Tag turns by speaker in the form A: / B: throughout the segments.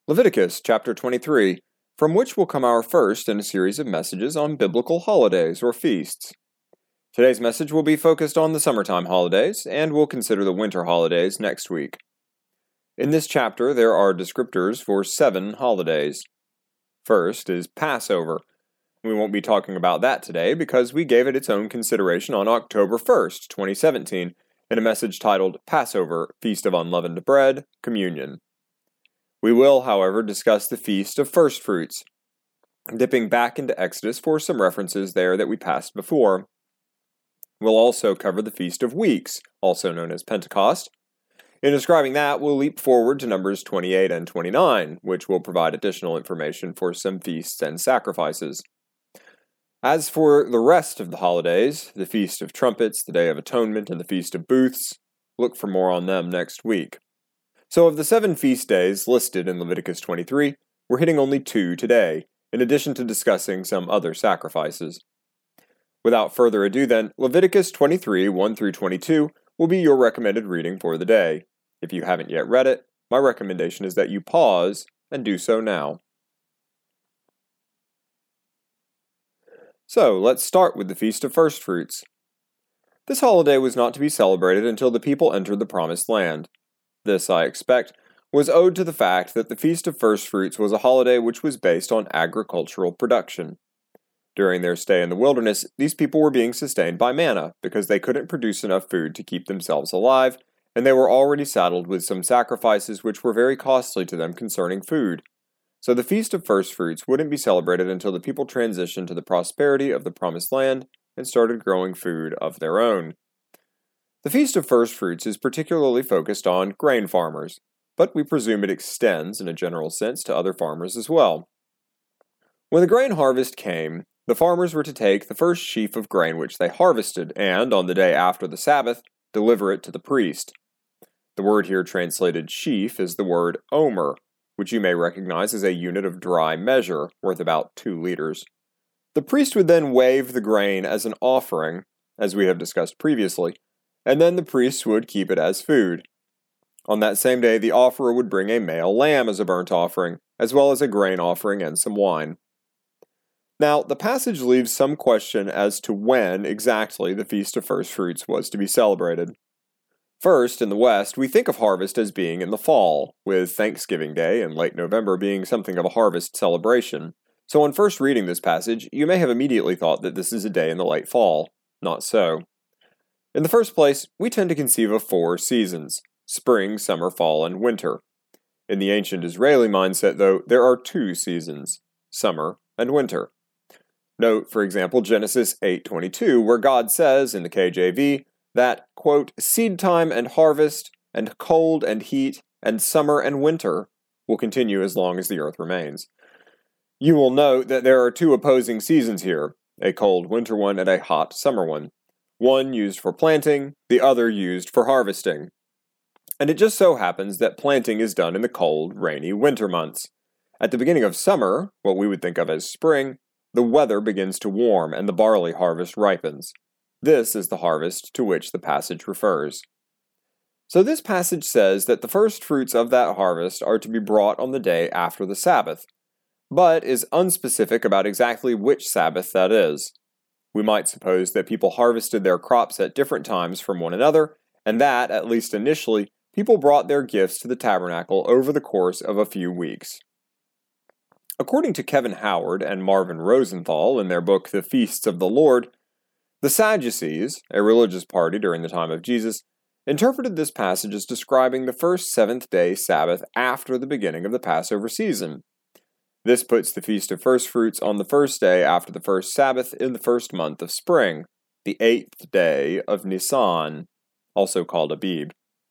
A: Leviticus chapter 23, from which will come our first in a series of messages on biblical holidays or feasts. Today's message will be focused on the summertime holidays, and we'll consider the winter holidays next week. In this chapter, there are descriptors for 7 holidays. First is Passover. We won't be talking about that today because we gave it its own consideration on October 1st, 2017, in a message titled Passover, Feast of Unleavened Bread, Communion. We will, however, discuss the Feast of First Fruits, dipping back into Exodus for some references there that we passed before. We'll also cover the Feast of Weeks, also known as Pentecost. In describing that, we'll leap forward to Numbers 28 and 29, which will provide additional information for some feasts and sacrifices. As for the rest of the holidays, the Feast of Trumpets, the Day of Atonement, and the Feast of Booths, look for more on them next week. So of the 7 feast days listed in Leviticus 23, we're hitting only 2 today, in addition to discussing some other sacrifices. Without further ado then, Leviticus 23, 1 through 22 will be your recommended reading for the day. If you haven't yet read it, my recommendation is that you pause and do so now. So, let's start with the Feast of First Fruits. This holiday was not to be celebrated until the people entered the Promised Land. This, I expect, was owed to the fact that the Feast of First Fruits was a holiday which was based on agricultural production. During their stay in the wilderness, these people were being sustained by manna because they couldn't produce enough food to keep themselves alive, and they were already saddled with some sacrifices which were very costly to them concerning food. So the Feast of First Fruits wouldn't be celebrated until the people transitioned to the prosperity of the Promised Land and started growing food of their own. The Feast of First Fruits is particularly focused on grain farmers, but we presume it extends in a general sense to other farmers as well. When the grain harvest came, the farmers were to take the first sheaf of grain which they harvested and, on the day after the Sabbath, deliver it to the priest. The word here translated sheaf is the word omer, which you may recognize as a unit of dry measure, worth about 2 liters. The priest would then wave the grain as an offering, as we have discussed previously, and then the priest would keep it as food. On that same day, the offerer would bring a male lamb as a burnt offering, as well as a grain offering and some wine. Now, the passage leaves some question as to when exactly the Feast of First Fruits was to be celebrated. First, in the West, we think of harvest as being in the fall, with Thanksgiving Day in late November being something of a harvest celebration. So on first reading this passage, you may have immediately thought that this is a day in the late fall. Not so. In the first place, we tend to conceive of 4 seasons: spring, summer, fall, and winter. In the ancient Israeli mindset, though, there are 2 seasons: summer and winter. Note, for example, Genesis 8:22, where God says, in the KJV, that, quote, seed time and harvest, and cold and heat, and summer and winter will continue as long as the earth remains. You will note that there are 2 opposing seasons here, a cold winter one and a hot summer one. One used for planting, the other used for harvesting. And it just so happens that planting is done in the cold, rainy winter months. At the beginning of summer, what we would think of as spring, the weather begins to warm and the barley harvest ripens. This is the harvest to which the passage refers. So this passage says that the first fruits of that harvest are to be brought on the day after the Sabbath, but is unspecific about exactly which Sabbath that is. We might suppose that people harvested their crops at different times from one another, and that, at least initially, people brought their gifts to the tabernacle over the course of a few weeks. According to Kevin Howard and Marvin Rosenthal in their book The Feasts of the Lord, the Sadducees, a religious party during the time of Jesus, interpreted this passage as describing the first 7th-day Sabbath after the beginning of the Passover season. This puts the Feast of First Fruits on the first day after the first Sabbath in the first month of spring, the 8th day of Nisan, also called Abib.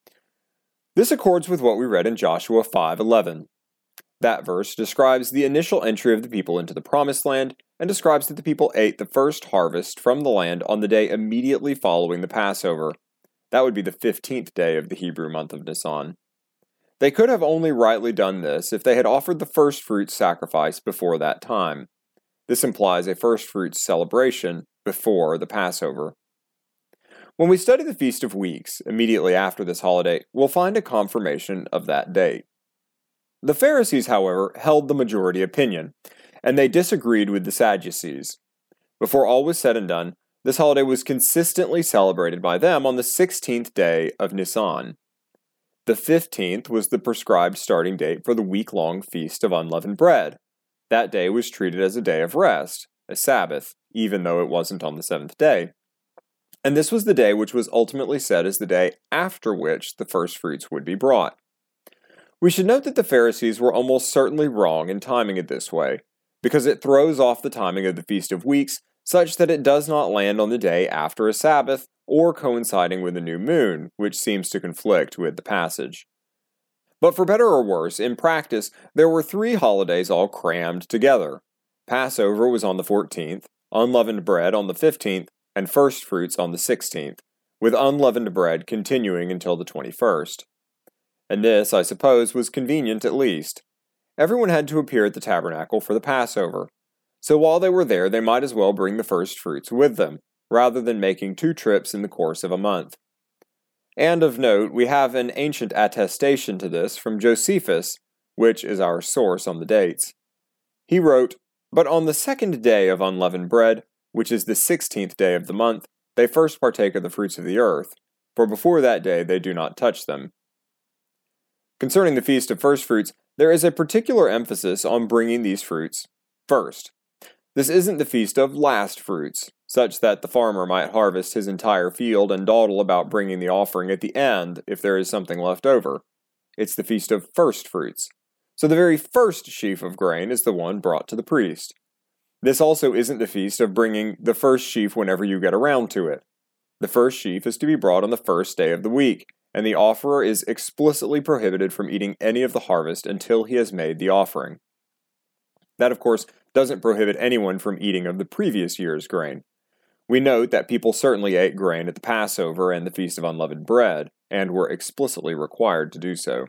A: This accords with what we read in Joshua 5:11. That verse describes the initial entry of the people into the Promised Land and describes that the people ate the first harvest from the land on the day immediately following the Passover. That would be the 15th day of the Hebrew month of Nisan. They could have only rightly done this if they had offered the first fruits sacrifice before that time. This implies a first fruits celebration before the Passover. When we study the Feast of Weeks, immediately after this holiday, we'll find a confirmation of that date. The Pharisees, however, held the majority opinion, and they disagreed with the Sadducees. Before all was said and done, this holiday was consistently celebrated by them on the 16th day of Nisan. The 15th was the prescribed starting date for the week-long Feast of Unleavened Bread. That day was treated as a day of rest, a Sabbath, even though it wasn't on the 7th day. And this was the day which was ultimately set as the day after which the first fruits would be brought. We should note that the Pharisees were almost certainly wrong in timing it this way, because it throws off the timing of the Feast of Weeks such that it does not land on the day after a Sabbath or coinciding with a new moon, which seems to conflict with the passage. But for better or worse, in practice, there were 3 holidays all crammed together. Passover was on the 14th, unleavened bread on the 15th, and first fruits on the 16th, with unleavened bread continuing until the 21st. And this, I suppose, was convenient at least. Everyone had to appear at the tabernacle for the Passover, so while they were there, they might as well bring the first fruits with them, rather than making 2 trips in the course of a month. And of note, we have an ancient attestation to this from Josephus, which is our source on the dates. He wrote, "But on the 2nd day of unleavened bread, which is the 16th day of the month, they first partake of the fruits of the earth, for before that day they do not touch them." Concerning the Feast of First Fruits, there is a particular emphasis on bringing these fruits first. This isn't the Feast of Last Fruits, such that the farmer might harvest his entire field and dawdle about bringing the offering at the end if there is something left over. It's the Feast of First Fruits, so the very first sheaf of grain is the one brought to the priest. This also isn't the feast of bringing the first sheaf whenever you get around to it. The first sheaf is to be brought on the first day of the week, and the offerer is explicitly prohibited from eating any of the harvest until he has made the offering. That, of course, doesn't prohibit anyone from eating of the previous year's grain. We note that people certainly ate grain at the Passover and the Feast of Unleavened Bread, and were explicitly required to do so.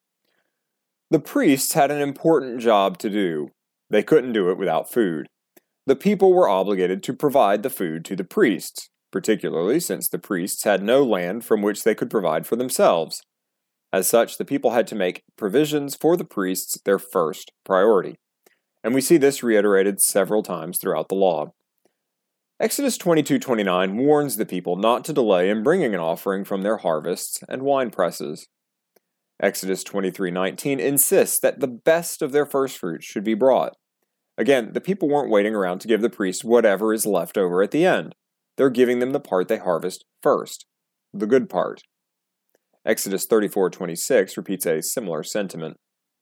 A: The priests had an important job to do. They couldn't do it without food. The people were obligated to provide the food to the priests, particularly since the priests had no land from which they could provide for themselves. As such, the people had to make provisions for the priests their first priority. And we see this reiterated several times throughout the law. Exodus 22:29 warns the people not to delay in bringing an offering from their harvests and wine presses. Exodus 23:19 insists that the best of their first fruits should be brought. Again, the people weren't waiting around to give the priests whatever is left over at the end. They're giving them the part they harvest first, the good part. Exodus 34:26 repeats a similar sentiment.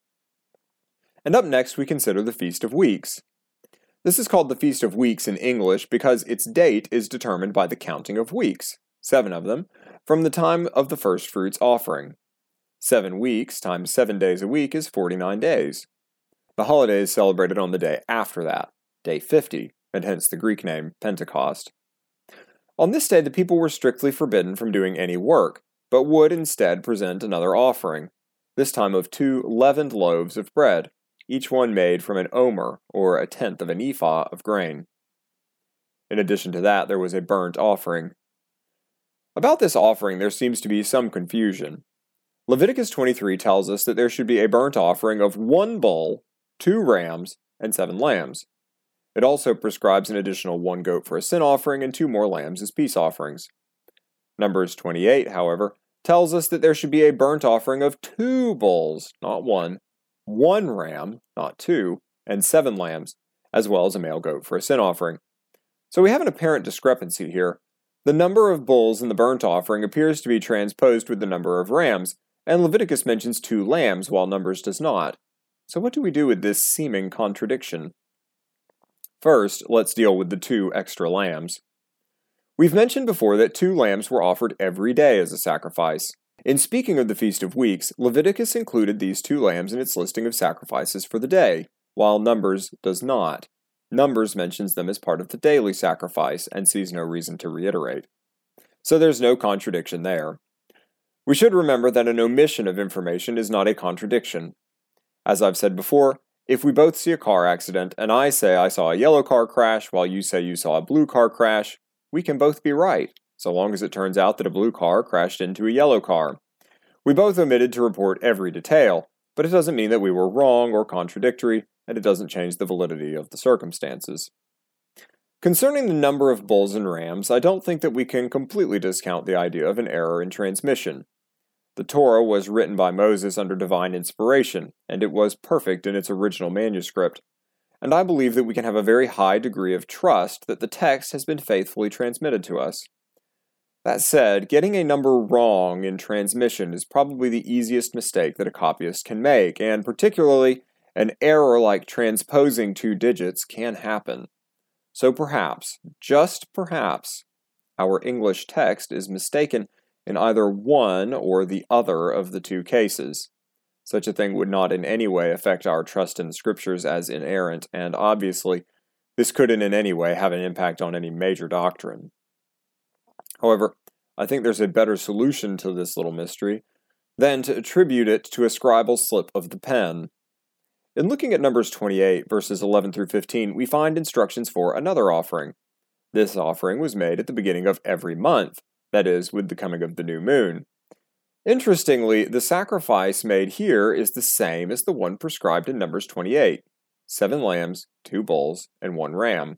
A: And up next we consider the Feast of Weeks. This is called the Feast of Weeks in English because its date is determined by the counting of weeks, 7 of them, from the time of the first fruits offering. 7 weeks times 7 days a week is 49 days. The holiday is celebrated on the day after that, day 50, and hence the Greek name Pentecost. On this day the people were strictly forbidden from doing any work, but would instead present another offering, this time of 2 leavened loaves of bread, each one made from an omer, or a tenth of an ephah of grain. In addition to that, there was a burnt offering. About this offering there seems to be some confusion. Leviticus 23 tells us that there should be a burnt offering of 1 bull, 2 rams, and 7 lambs. It also prescribes an additional 1 goat for a sin offering and 2 more lambs as peace offerings. Numbers 28, however, tells us that there should be a burnt offering of 2 bulls, not 1 ram, not 2, and 7 lambs, as well as a male goat for a sin offering. So we have an apparent discrepancy here. The number of bulls in the burnt offering appears to be transposed with the number of rams, and Leviticus mentions 2 lambs while Numbers does not. So what do we do with this seeming contradiction? First, let's deal with the 2 extra lambs. We've mentioned before that 2 lambs were offered every day as a sacrifice. In speaking of the Feast of Weeks, Leviticus included these 2 lambs in its listing of sacrifices for the day, while Numbers does not. Numbers mentions them as part of the daily sacrifice and sees no reason to reiterate. So there's no contradiction there. We should remember that an omission of information is not a contradiction. As I've said before, if we both see a car accident and I say I saw a yellow car crash while you say you saw a blue car crash, we can both be right, so long as it turns out that a blue car crashed into a yellow car. We both omitted to report every detail, but it doesn't mean that we were wrong or contradictory, and it doesn't change the validity of the circumstances. Concerning the number of bulls and rams, I don't think that we can completely discount the idea of an error in transmission. The Torah was written by Moses under divine inspiration, and it was perfect in its original manuscript, and I believe that we can have a very high degree of trust that the text has been faithfully transmitted to us. That said, getting a number wrong in transmission is probably the easiest mistake that a copyist can make, and particularly, an error like transposing 2 digits can happen. So perhaps, just perhaps, our English text is mistaken in either one or the other of the 2 cases. Such a thing would not in any way affect our trust in the Scriptures as inerrant, and obviously, this couldn't in any way have an impact on any major doctrine. However, I think there's a better solution to this little mystery than to attribute it to a scribal slip of the pen. In looking at Numbers 28, verses 11 through 15, we find instructions for another offering. This offering was made at the beginning of every month, that is, with the coming of the new moon. Interestingly, the sacrifice made here is the same as the one prescribed in Numbers 28, 7 lambs, 2 bulls, and 1 ram.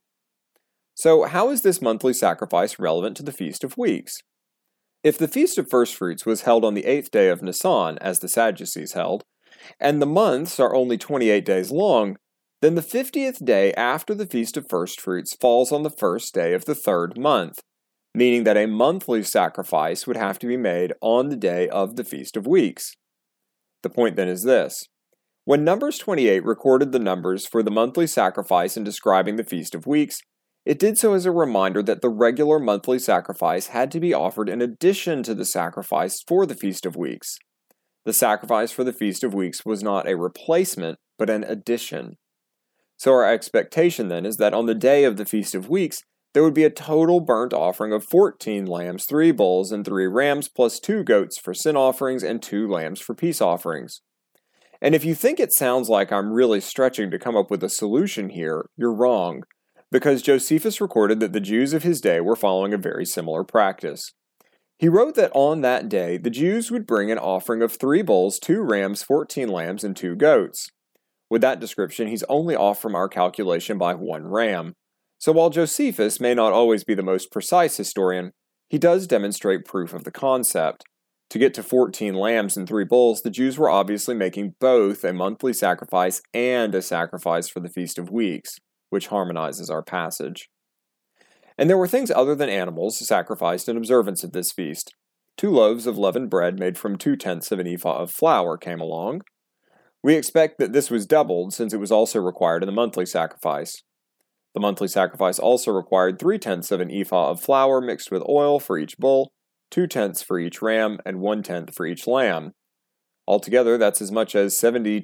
A: So how is this monthly sacrifice relevant to the Feast of Weeks? If the Feast of Firstfruits was held on the 8th day of Nisan, as the Sadducees held, and the months are only 28 days long, then the 50th day after the Feast of Firstfruits falls on the 1st day of the 3rd month, meaning that a monthly sacrifice would have to be made on the day of the Feast of Weeks. The point then is this. When Numbers 28 recorded the numbers for the monthly sacrifice in describing the Feast of Weeks, it did so as a reminder that the regular monthly sacrifice had to be offered in addition to the sacrifice for the Feast of Weeks. The sacrifice for the Feast of Weeks was not a replacement, but an addition. So our expectation then is that on the day of the Feast of Weeks, there would be a total burnt offering of 14 lambs, 3 bulls, and 3 rams, plus 2 goats for sin offerings and 2 lambs for peace offerings. And if you think it sounds like I'm really stretching to come up with a solution here, you're wrong, because Josephus recorded that the Jews of his day were following a very similar practice. He wrote that on that day, the Jews would bring an offering of 3 bulls, 2 rams, 14 lambs, and 2 goats. With that description, he's only off from our calculation by 1 ram. So while Josephus may not always be the most precise historian, he does demonstrate proof of the concept. To get to 14 lambs and 3 bulls, the Jews were obviously making both a monthly sacrifice and a sacrifice for the Feast of Weeks, which harmonizes our passage. And there were things other than animals sacrificed in observance of this feast. 2 loaves of leavened bread made from 2/10 of an ephah of flour came along. We expect that this was doubled since it was also required in the monthly sacrifice. The monthly sacrifice also required 3/10 of an ephah of flour mixed with oil for each bull, 2/10 for each ram, and 1/10 for each lamb. Altogether, that's as much as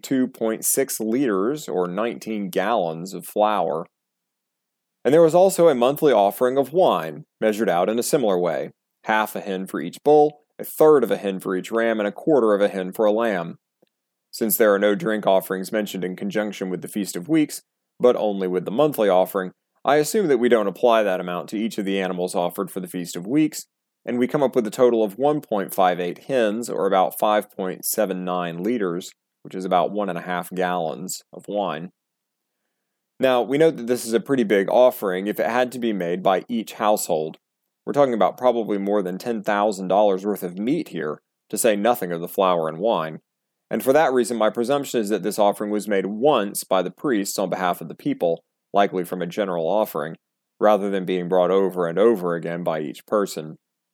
A: 72.6 liters or 19 gallons of flour. And there was also a monthly offering of wine, measured out in a similar way, half a hin for each bull, a third of a hin for each ram, and a quarter of a hin for a lamb. Since there are no drink offerings mentioned in conjunction with the Feast of Weeks, but only with the monthly offering, I assume that we don't apply that amount to each of the animals offered for the Feast of Weeks, and we come up with a total of 1.58 hins, or about 5.79 liters, which is about 1.5 gallons of wine. Now, we know that this is a pretty big offering if it had to be made by each household. We're talking about probably more than $10,000 worth of meat here, to say nothing of the flour and wine. And for that reason, my presumption is that this offering was made once by the priests on behalf of the people, likely from a general offering, rather than being brought over and over again by each person.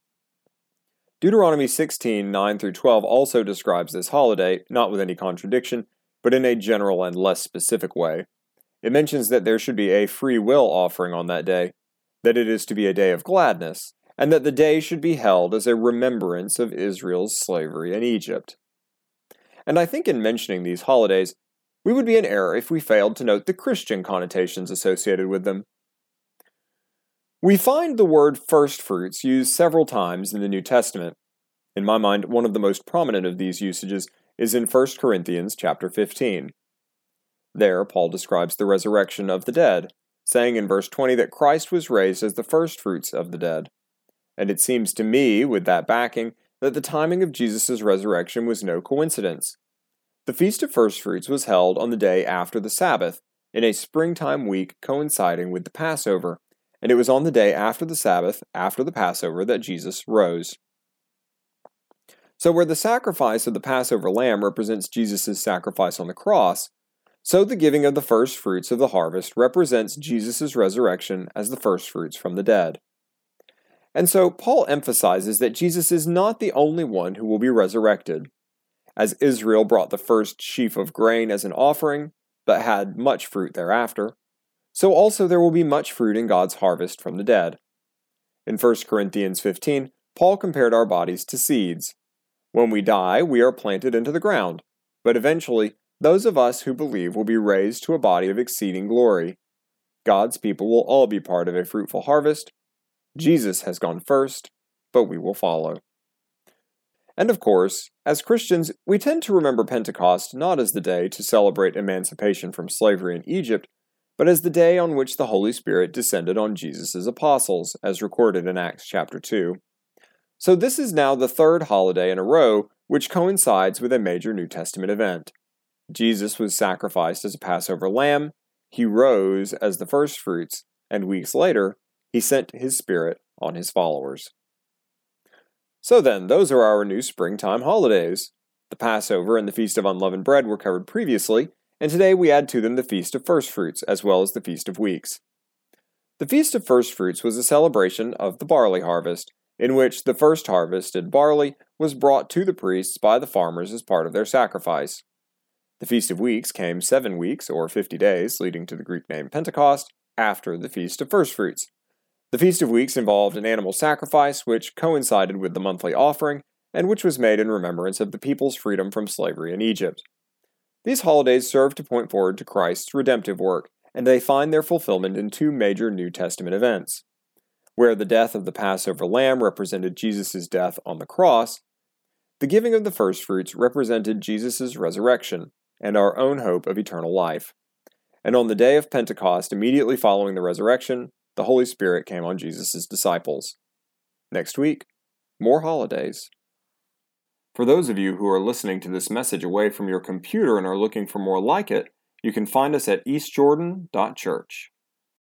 A: Deuteronomy 16, 9-12 also describes this holiday, not with any contradiction, but in a general and less specific way. It mentions that there should be a free will offering on that day, that it is to be a day of gladness, and that the day should be held as a remembrance of Israel's slavery in Egypt. And I think in mentioning these holidays, we would be in error if we failed to note the Christian connotations associated with them. We find the word firstfruits used several times in the New Testament. In my mind, one of the most prominent of these usages is in 1 Corinthians chapter 15. There, Paul describes the resurrection of the dead, saying in verse 20 that Christ was raised as the firstfruits of the dead. And it seems to me, with that backing, that the timing of Jesus' resurrection was no coincidence. The Feast of First Fruits was held on the day after the Sabbath, in a springtime week coinciding with the Passover, and it was on the day after the Sabbath, after the Passover, that Jesus rose. So where the sacrifice of the Passover lamb represents Jesus' sacrifice on the cross, so the giving of the first fruits of the harvest represents Jesus' resurrection as the first fruits from the dead. And so Paul emphasizes that Jesus is not the only one who will be resurrected. As Israel brought the first sheaf of grain as an offering, but had much fruit thereafter, so also there will be much fruit in God's harvest from the dead. In 1 Corinthians 15, Paul compared our bodies to seeds. When we die, we are planted into the ground, but eventually, those of us who believe will be raised to a body of exceeding glory. God's people will all be part of a fruitful harvest. Jesus has gone first, but we will follow. And of course, as Christians, we tend to remember Pentecost not as the day to celebrate emancipation from slavery in Egypt, but as the day on which the Holy Spirit descended on Jesus' apostles, as recorded in Acts chapter 2. So this is now the third holiday in a row which coincides with a major New Testament event. Jesus was sacrificed as a Passover lamb, he rose as the firstfruits, and weeks later, he sent his Spirit on his followers. So then, those are our new springtime holidays. The Passover and the Feast of Unleavened Bread were covered previously, and today we add to them the Feast of Firstfruits, as well as the Feast of Weeks. The Feast of Firstfruits was a celebration of the barley harvest, in which the first harvested barley was brought to the priests by the farmers as part of their sacrifice. The Feast of Weeks came 7 weeks, or 50 days, leading to the Greek name Pentecost, after the Feast of Firstfruits. The Feast of Weeks involved an animal sacrifice, which coincided with the monthly offering, and which was made in remembrance of the people's freedom from slavery in Egypt. These holidays serve to point forward to Christ's redemptive work, and they find their fulfillment in 2 major New Testament events. Where the death of the Passover lamb represented Jesus' death on the cross, the giving of the firstfruits represented Jesus' resurrection and our own hope of eternal life. And on the day of Pentecost, immediately following the resurrection, the Holy Spirit came on Jesus' disciples. Next week, more holidays. For those of you who are listening to this message away from your computer and are looking for more like it, you can find us at eastjordan.church.